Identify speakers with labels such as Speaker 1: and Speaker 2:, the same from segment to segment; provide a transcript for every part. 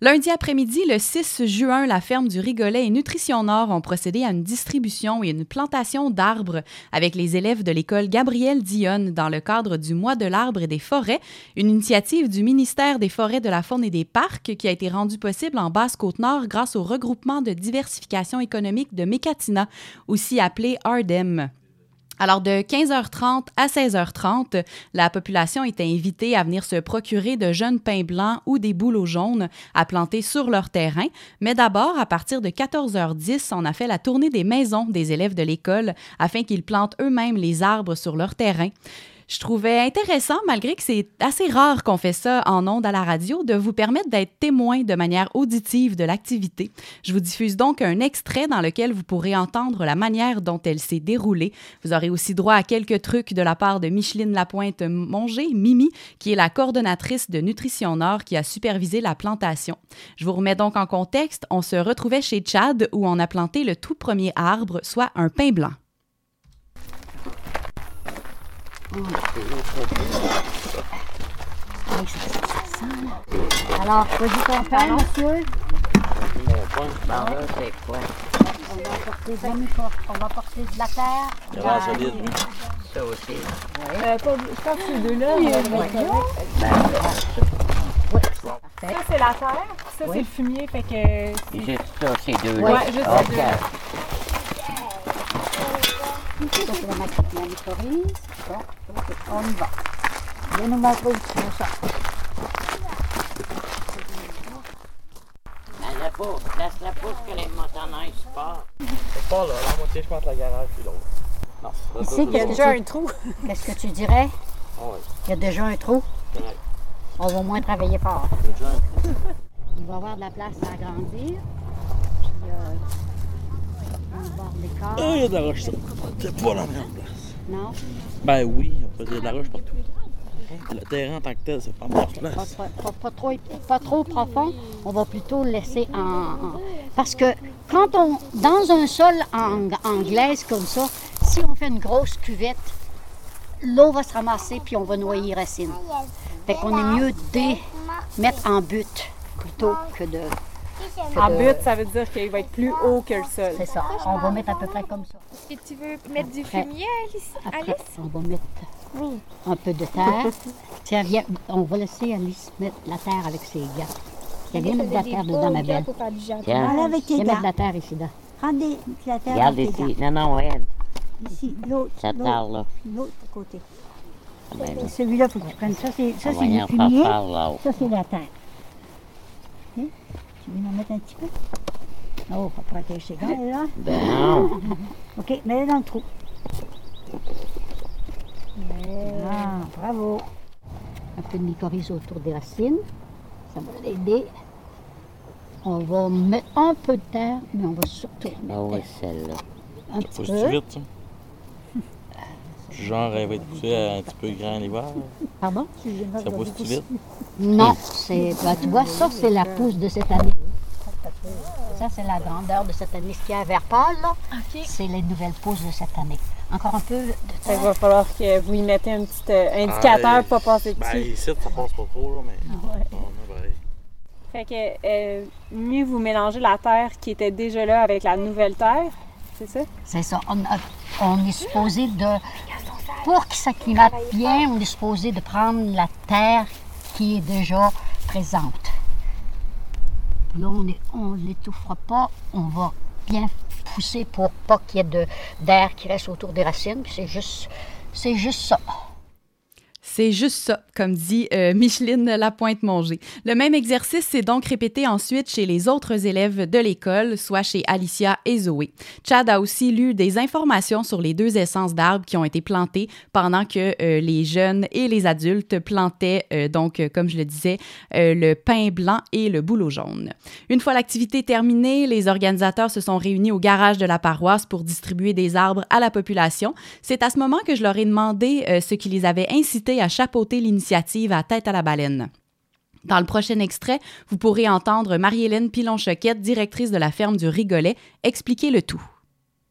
Speaker 1: Lundi après-midi, le 6 juin, la ferme du Rigolet et Nutrition Nord ont procédé à une distribution et une plantation d'arbres avec les élèves de l'école Gabrielle Dionne dans le cadre du Mois de l'arbre et des forêts, une initiative du ministère des Forêts, de la Faune et des Parcs qui a été rendue possible en Basse-Côte-Nord grâce au regroupement de diversification économique de Mécatina, aussi appelé ARDEM. Alors, de 15h30 à 16h30, la population était invitée à venir se procurer de jeunes pins blancs ou des bouleaux jaunes à planter sur leur terrain. Mais d'abord, à partir de 14h10, on a fait la tournée des maisons des élèves de l'école afin qu'ils plantent eux-mêmes les arbres sur leur terrain. Je trouvais intéressant, malgré que c'est assez rare qu'on fait ça en ondes à la radio, de vous permettre d'être témoin de manière auditive de l'activité. Je vous diffuse donc un extrait dans lequel vous pourrez entendre la manière dont elle s'est déroulée. Vous aurez aussi droit à quelques trucs de la part de Micheline Lapointe-Mongé, Mimi, qui est la coordonnatrice de Nutrition Nord qui a supervisé la plantation. Je vous remets donc en contexte. On se retrouvait chez Tchad où on a planté le tout premier arbre, soit un pin blanc.
Speaker 2: Alors, vas-y ton pain, monsieur.
Speaker 3: Bon, là, c'est quoi?
Speaker 2: On va porter de la terre.
Speaker 4: Il y a la solide, oui.
Speaker 3: Ça aussi.
Speaker 5: Je pense que ces deux-là, ça, c'est la terre. Ça, c'est le fumier. Fait que...
Speaker 3: Juste ça, ces deux-là.
Speaker 5: Ouais, juste ces deux-là.
Speaker 2: Ça, c'est la mycorhize. Bon, OK, on y va. Viens nous mettre au-dessus de ça.
Speaker 3: Laisse la pousse que les montagnes se partent.
Speaker 4: C'est pas là, la moitié, je pense, la garage, puis l'autre. Non,
Speaker 2: Ici, il y a déjà un trou. Qu'est-ce que tu dirais?
Speaker 4: Ah oui.
Speaker 2: Il y a déjà un trou.
Speaker 4: Ouais.
Speaker 2: On va au moins travailler fort.
Speaker 4: Il y a déjà un trou.
Speaker 2: Il va y avoir de la place à agrandir. Puis, on va avoir des corps.
Speaker 4: Ah, il y a de la roche, ça. C'est pas la meilleure place.
Speaker 2: Non?
Speaker 4: Ben oui, on faisait de la roche partout. Le terrain en tant que tel, c'est pas la meilleure place.
Speaker 2: Pas trop profond, on va plutôt le laisser en... Parce que quand on... Dans un sol en glaise comme ça, si on fait une grosse cuvette, l'eau va se ramasser puis on va noyer les racines. Fait qu'on est mieux de mettre en butte plutôt que de...
Speaker 5: En butte, ça veut dire qu'il va être plus haut que le sol.
Speaker 2: C'est ça. On va mettre à peu près comme ça.
Speaker 6: Et tu veux mettre du fumier,
Speaker 2: Après,
Speaker 6: Alice?
Speaker 2: on va mettre un peu de terre. Tiens, viens, on va laisser Alice mettre la terre avec ses gants. Tiens, viens mettre de la terre dedans, ma belle.
Speaker 3: Tiens,
Speaker 2: Viens mettre de la terre ici, là.
Speaker 7: Rendez la terre
Speaker 3: regarde
Speaker 7: avec tes
Speaker 3: ici.
Speaker 7: gants.
Speaker 3: Non, elle.
Speaker 7: Ici, l'autre.
Speaker 3: Cette terre-là.
Speaker 7: L'autre côté.
Speaker 3: Ah, ben là,
Speaker 7: Celui-là, il faut que tu prennes ça. C'est
Speaker 3: on va
Speaker 7: du
Speaker 3: venir
Speaker 7: fumier.
Speaker 3: faire là.
Speaker 7: Ça, c'est la terre. Ok? Tu veux en mettre un petit peu? Oh, faut protéger ses gants, là.
Speaker 3: Ben non.
Speaker 7: OK, mets-le dans le trou. Ah, bravo.
Speaker 2: Un peu de mycorhize autour des racines. Ça va l'aider. On va mettre un peu de terre, mais on va surtout
Speaker 3: Ah
Speaker 2: mettre
Speaker 3: oui, celle-là.
Speaker 2: un petit
Speaker 4: Pousse-tu
Speaker 2: peu.
Speaker 4: vite, ça? Genre, elle va être poussée un petit peu grand l'hiver.
Speaker 2: Pardon?
Speaker 4: Ça pousse-tu vite?
Speaker 2: Non, c'est, ben, tu vois, ça, c'est la pousse de cette année. Ça, c'est la grandeur de cette année. Ce qui est vert pâle, là, c'est les nouvelles pousses de cette année. Encore un peu de
Speaker 5: Il
Speaker 2: terre.
Speaker 5: va falloir que vous y mettez un petit indicateur pour pas passer
Speaker 4: Ben,
Speaker 5: dessus.
Speaker 4: ici, ça passe pas trop, là, mais. On a pareil.
Speaker 5: Fait que mieux vous mélangez la terre qui était déjà là avec la nouvelle terre, c'est ça?
Speaker 2: C'est ça. On est supposé de... Pour qu'il s'acclimate bien, on est supposé de prendre la terre qui est déjà présente. Là, on ne l'étouffera pas. On va bien pousser pour pas qu'il y ait d'air qui reste autour des racines. Puis c'est juste ça.
Speaker 1: C'est juste ça, comme dit Micheline Lapointe-Mongé. Le même exercice s'est donc répété ensuite chez les autres élèves de l'école, soit chez Alicia et Zoé. Chad a aussi lu des informations sur les 2 essences d'arbres qui ont été plantées pendant que les jeunes et les adultes plantaient, comme je le disais, le pin blanc et le bouleau jaune. Une fois l'activité terminée, les organisateurs se sont réunis au garage de la paroisse pour distribuer des arbres à la population. C'est à ce moment que je leur ai demandé ce qui les avait incités à chapeauter l'initiative à Tête à la baleine. Dans le prochain extrait, vous pourrez entendre Marie-Hélène Pilon-Choquette, directrice de la ferme du Rigolet, expliquer le tout.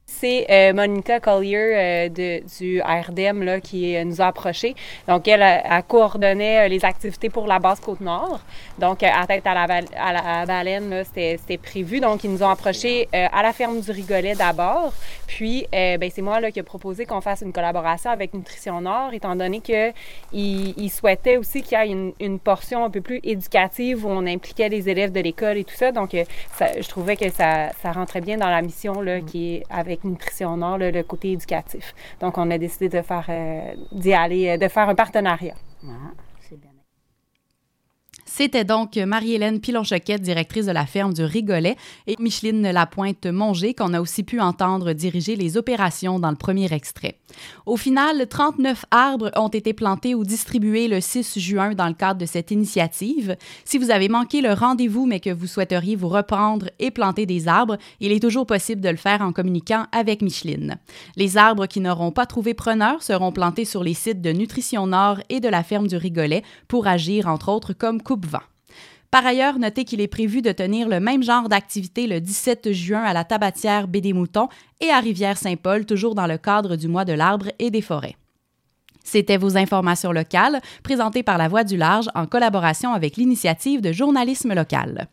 Speaker 5: C'est Monica Collier du RDM là, qui nous a approchés. Donc, elle coordonnait les activités pour la base Côte-Nord. Donc, à tête à la baleine, là, c'était prévu. Donc, ils nous ont approchés à la ferme du Rigolet d'abord. Puis, c'est moi là, qui ai proposé qu'on fasse une collaboration avec Nutrition Nord, étant donné qu'ils souhaitaient aussi qu'il y ait une portion un peu plus éducative où on impliquait les élèves de l'école et tout ça. Donc, je trouvais que ça rentrait bien dans la mission là, qui est avec Nutrition Nord, le côté éducatif. Donc, on a décidé de faire un partenariat.
Speaker 2: Ah, c'est bien.
Speaker 1: C'était donc Marie-Hélène Pilon-Choquette, directrice de la ferme du Rigolet, et Micheline Lapointe-Mongé, qu'on a aussi pu entendre diriger les opérations dans le premier extrait. Au final, 39 arbres ont été plantés ou distribués le 6 juin dans le cadre de cette initiative. Si vous avez manqué le rendez-vous, mais que vous souhaiteriez vous reprendre et planter des arbres, il est toujours possible de le faire en communiquant avec Micheline. Les arbres qui n'auront pas trouvé preneur seront plantés sur les sites de Nutrition Nord et de la ferme du Rigolet pour agir, entre autres, comme coupe-vent. Par ailleurs, notez qu'il est prévu de tenir le même genre d'activité le 17 juin à la tabatière Baie des Moutons et à Rivière-Saint-Paul, toujours dans le cadre du mois de l'arbre et des forêts. C'était vos informations locales, présentées par La Voix du Large en collaboration avec l'initiative de journalisme local.